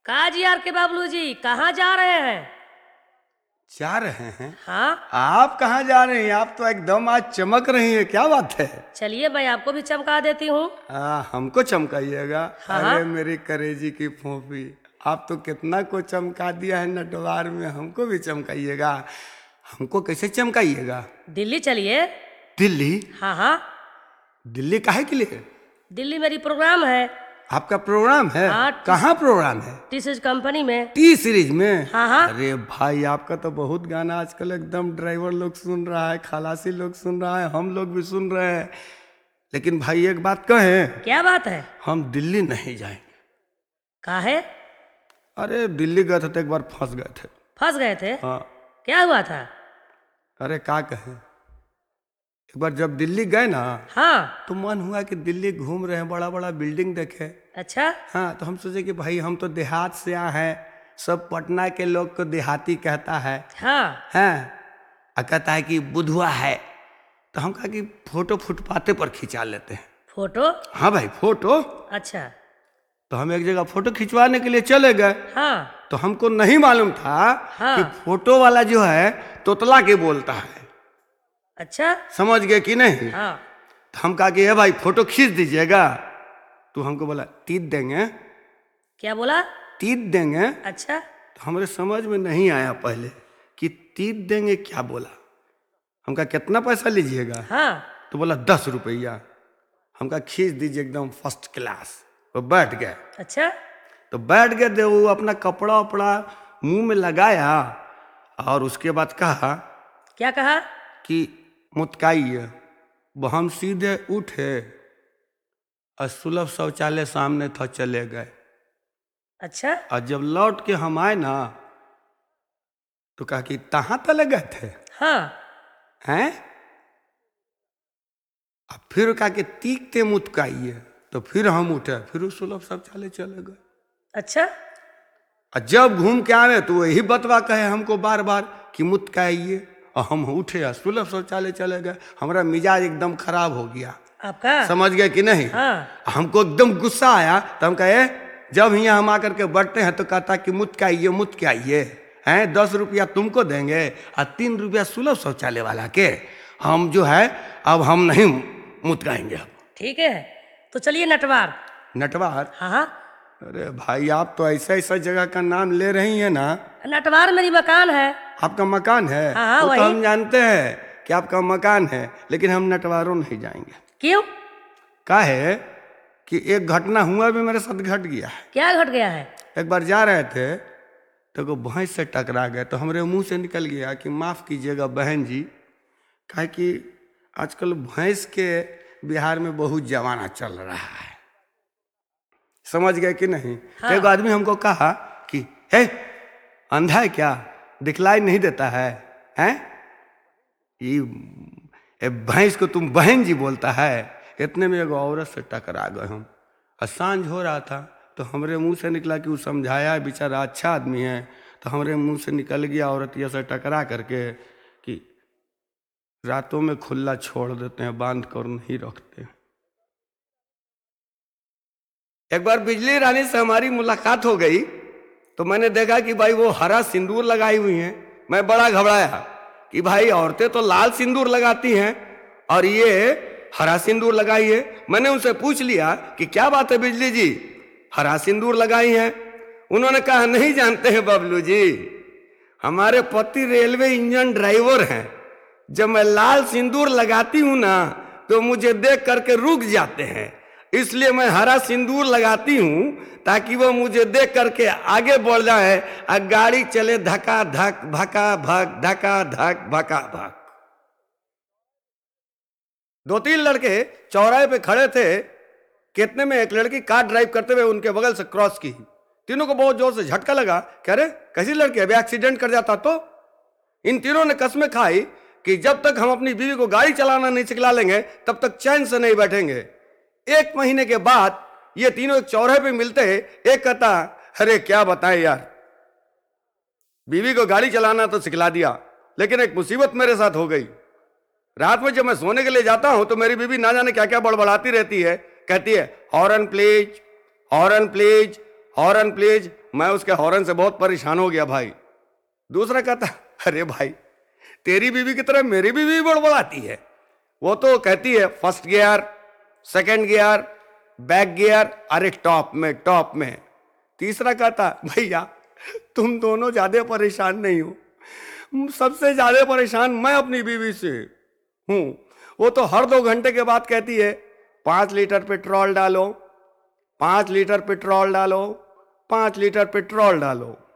काजी यार के बाबलू जी कहाँ जा रहे हैं? जा रहे हैं? हाँ आप कहाँ जा रहे हैं? आप तो एकदम आज चमक रही हैं, क्या बात है? चलिए मैं आपको भी चमका देती हूँ। हमको चमकाइएगा। हाँ। अरे मेरी करेजी की फोफी, आप तो कितना को चमका दिया है नटवार में, हमको भी चमकाइएगा। हमको कैसे चमकाइएगा? दिल्ली चलिए। दिल्ली? हाँ हाँ दिल्ली काहे के लिए? दिल्ली मेरी प्रोग्राम है। आपका प्रोग्राम है? हाँ। कहाँ प्रोग्राम है? टी सीरीज कंपनी में। टी सीरीज में? हाँ हाँ। अरे भाई आपका तो बहुत गाना आजकल एकदम ड्राइवर लोग सुन रहा है, खलासी लोग सुन रहा है, हम लोग भी सुन रहे हैं। लेकिन भाई एक बात कहें, क्या बात है? हम दिल्ली नहीं जाएंगे। काहे? अरे दिल्ली गए थे तो एक बार फंस गए थे। फंस गए थे? हाँ। क्या हुआ था? अरे क्या कहें, एक बार जब दिल्ली गए ना हाँ। तो मन हुआ कि दिल्ली घूम रहे हैं, बड़ा बड़ा बिल्डिंग देखे। अच्छा। हाँ, तो हम सोचे कि भाई हम तो देहात से आए हैं, सब पटना के लोग को देहाती कहता है। हाँ हैं, कहता है कि बुधवा है, तो हम कहा कि फोटो फुटपाथे पर खिंचा लेते हैं। फोटो? हाँ भाई फोटो। अच्छा। तो हम एक जगह फोटो खिंचवाने के लिए चले गए। हाँ तो हमको नहीं मालूम था हाँ। कि फोटो वाला जो है तोतला के बोलता है। अच्छा। समझ गए कि नहीं? हाँ। तो हम कहा कि ये भाई फोटो खींच दीजिएगा। तो हमको बोला तीत देंगे। क्या बोला? तीत देंगे। अच्छा। तो हमारे समझ में नहीं आया पहले कि तीत देंगे क्या बोला। हम कहा कितना पैसा लीजिएगा? हाँ। तो बोला 10 रुपया। हम कहा खींच दीजिए एकदम फर्स्ट क्लास। वो बैठ गए। अच्छा। तो बैठ गए थे, वो अपना कपड़ा वपड़ा मुंह में लगाया और उसके बाद कहा क्या कहा? कि मुतकाइए। वो हम सीधे उठे और सुलभ शौचालय सामने था, चले गए। अच्छा। और जब लौट के हम आए ना तो कहा कि तहाँ तले गए थे हाँ। हैं। अब फिर कहा कि तीखते मुतकाइए। तो फिर हम उठे, फिर सुलभ शौचालय चले गए। अच्छा। और जब घूम के आवे तो वही बतवा कहे हमको बार बार कि मुतकाइए, और हम उठे और सुलभ शौचालय चले गए। हमारा मिजाज एकदम खराब हो गया। आपका? समझ गए कि नहीं? हाँ। हमको एकदम गुस्सा आया। तो हम कहे जब यहाँ हम आकर के बैठते हैं तो कहता कि मुतकाइए मुतकाइए हैं, 10 रुपया तुमको देंगे और 3 रुपया सुलभ शौचालय वाला के। हम जो है अब हम नहीं मुतकाएंगे। अब ठीक है तो चलिए नटवार। नटवार? हाँ हाँ। अरे भाई आप तो ऐसा ऐसा जगह का नाम ले रही हैं ना। नटवार मेरी मकान है। आपका मकान है? हाँ, वो तो वही। हम जानते हैं कि आपका मकान है, लेकिन हम नटवारों नहीं जाएंगे। क्यों? काहे कि एक घटना हुआ भी मेरे साथ घट गया है। क्या घट गया है? एक बार जा रहे थे तो वो भैंस से टकरा गए, तो हमारे मुंह से निकल गया कि माफ़ कीजिएगा बहन जी, काहे कि आजकल भैंस के बिहार में बहुत जमाना चल रहा है। समझ गए कि नहीं? हाँ। तो एक आदमी हमको कहा कि हे अंधा है क्या, दिखलाई नहीं देता है हैं? ये भैंस को तुम बहन जी बोलता है। इतने में एगो औरत से टकरा गए हम। और सांझ हो रहा था तो हमारे मुंह से निकला कि वो समझाया, बेचारा अच्छा आदमी है। तो हमारे मुंह से निकल गया औरतिया से टकरा करके कि रातों में खुला छोड़ देते हैं, बांध कर नहीं रखते। एक बार बिजली रानी से हमारी मुलाकात हो गई तो मैंने देखा कि भाई वो हरा सिंदूर लगाई हुई हैं। मैं बड़ा घबराया कि भाई औरतें तो लाल सिंदूर लगाती हैं और ये हरा सिंदूर लगाई है। मैंने उनसे पूछ लिया कि क्या बात है बिजली जी, हरा सिंदूर लगाई हैं? उन्होंने कहा नहीं जानते हैं बबलू जी, हमारे पति रेलवे इंजन ड्राइवर हैं। जब मैं लाल सिंदूर लगाती हूं ना तो मुझे देख करके रुक जाते हैं, इसलिए मैं हरा सिंदूर लगाती हूं ताकि वो मुझे देख करके आगे बढ़ जाए और गाड़ी चले धक्का धक भका भक धक्का धक भका भक। 2-3 लड़के चौराहे पे खड़े थे, कितने में एक लड़की कार ड्राइव करते हुए उनके बगल से क्रॉस की। तीनों को बहुत जोर से झटका लगा। कह रहे कैसी लड़की, अभी एक्सीडेंट कर जाता तो। इन तीनों ने कसमें खाई कि जब तक हम अपनी बीवी को गाड़ी चलाना नहीं सिखला लेंगे तब तक चैन से नहीं बैठेंगे। 1 महीने के बाद ये तीनों एक चौराहे पे मिलते हैं। एक कहता अरे क्या बताएं यार, बीवी को गाड़ी चलाना तो सिखला दिया, लेकिन एक मुसीबत मेरे साथ हो गई। रात में जब मैं सोने के लिए जाता हूं तो मेरी बीवी ना जाने क्या क्या बड़बड़ाती रहती है। कहती है horn please, horn please, horn please. मैं उसके हॉर्न से बहुत परेशान हो गया भाई। दूसरा कहता, अरे भाई तेरी बीवी की तरह मेरी बीवी बड़बड़ाती है। वो तो कहती है first gear, second gear, back gear, अरे टॉप में। तीसरा कहता, भैया तुम दोनों ज्यादा परेशान नहीं हो, सबसे ज्यादा परेशान मैं अपनी बीवी से हूं। वो तो हर 2 घंटे के बाद कहती है 5 लीटर पेट्रोल डालो, 5 लीटर पेट्रोल डालो, 5 लीटर पेट्रोल डालो।